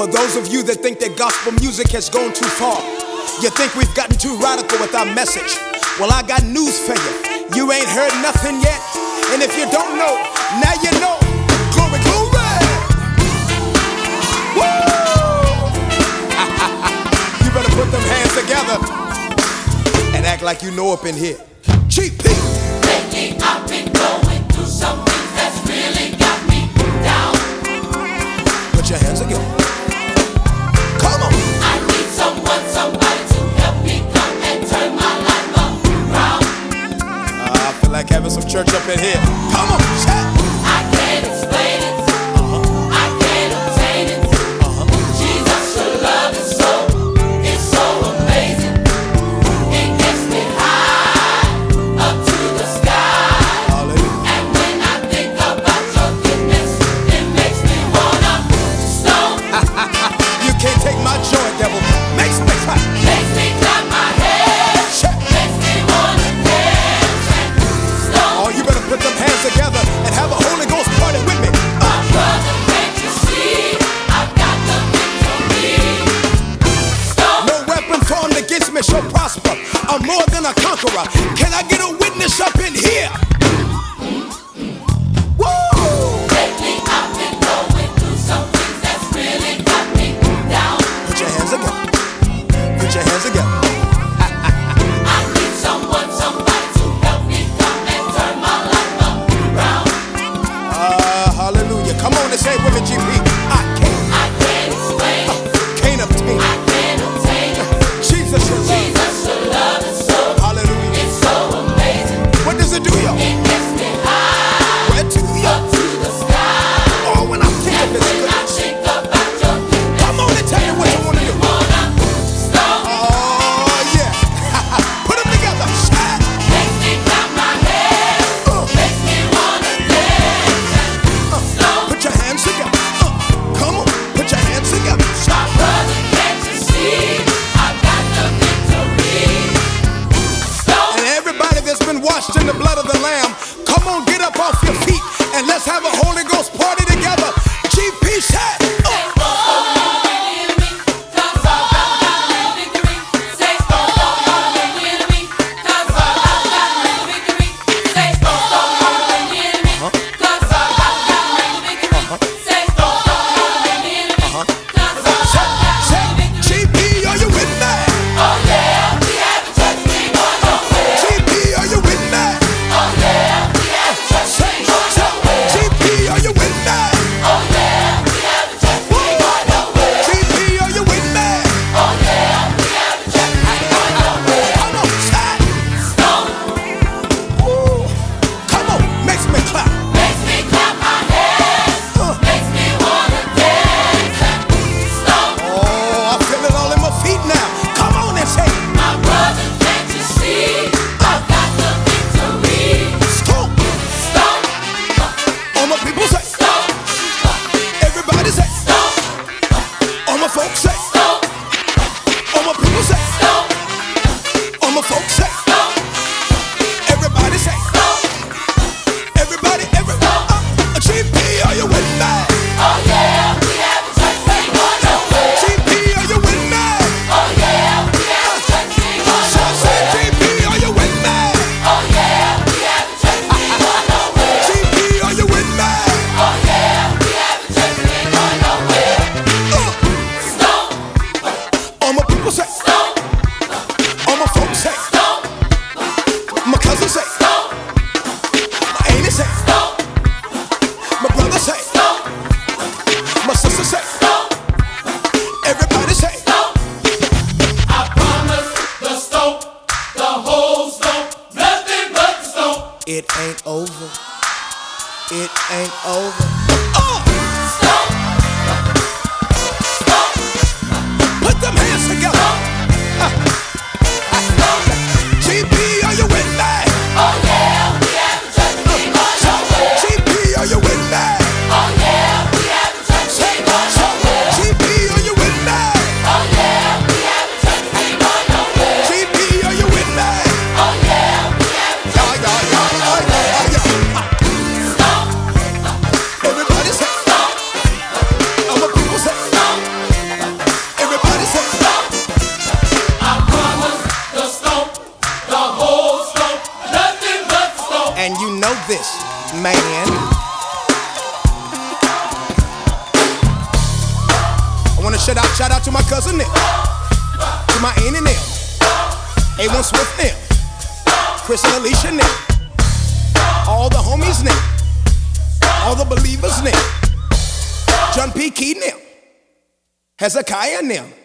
For those of you that think that gospel music has gone too far, you think we've gotten too radical with our message. Well, I got news for you. You ain't heard nothing yet. And if you don't know, now you know. Glory, glory. Woo! You better put them hands together and act like you know up in here. GP. Lately I've been going through some things that's really got me down. Put your hands together. Come on. I need somebody to help me come and turn my life around. I feel like having some church up in here. Come on, chat. I can't explain it. I can't obtain it. Jesus, your love is so amazing. It gets me high up to the sky. Hallelujah. And when I think about your goodness, it makes me wanna stone. You can't take my joy, devil. Makes me clap. Makes me clap my hands. Check. Makes me wanna dance and stone. Oh, you better put them hands together and have a Holy Ghost party with me. My brother, can't you see? I've got the victory. Stone. No weapon formed against me shall prosper. I'm more than a conqueror. Can I get a witness up in here? Woo! Lately I've been going through some things that's really got me down. Put your hands together. Put your hands together. I need somebody to help me come and turn my life around. Hallelujah. Come on and say it with me, GP. I can't explain it. can't obtain I it. can't obtain it. Jesus, your love. Jesus, your love is Hallelujah. it's so amazing. What does it do, y'all? It gets me high Where to, up y'all? to the sky. Oh, when I think of And His when I goodness. think about your goodness, Come on and tell me what you want to do. wanna stone. Oh, yeah. Put them together. Shout. Makes me clap my hands. Makes me wanna dance and stone. Put your hands together. Come on. Put your hands together. My Shout. brother, can't you see? I've got the victory. Stone. And everybody that's been washed in the blood of the Lamb, come on, get up off your feet and let's have a Holy Ghost party together. GP shout. GP, are you with me? GP, are you with me? GP, are you with me? GP, are you with me? Come on, shout. Ooh. Come on, makes me clap. Oh, I feel it all in my feet now. Come on and say, My brother, can't you see? I've got the victory. stomp. Stone, All my people say, stone, everybody say, stone, all my folks say, stone, all my people say, stone, all my folks say, stone, everybody say, everybody. GP, are you with me? oh yeah, we have a church, we going nowhere. GP, are you with me? Oh yeah, we have a church, we going So say, nowhere. GP, are you with me? Oh yeah, we have a church, we going nowhere. GP, are you with me? Oh yeah, we have a church, we going nowhere. Stone, All my people say, stone, all my folks say, stone, my cousin say, stone, my auntie say, stone, my brother say, stone, my sister say, stone. everybody say. I promise the stone, the whole stone, nothing but the stone. It ain't over. It ain't over. Stone, Put them hands together. GP, are you with me? oh yeah, we have a church, we going nowhere. GP, are you with me? Oh yeah, we have a church, we going nowhere. GP, are you with me? Oh yeah, we have a church, we going nowhere. GP, are you with me? Oh yeah, we have a church, Yeah. stone, Everybody say, stone, know this, man. I want to shout out to my cousin Nip, to my aunt and them, A1 Swift Nip, Chris and Alicia Nip, all the homies Nip, all the believers Nip, John P. Key Nip, Hezekiah Nip.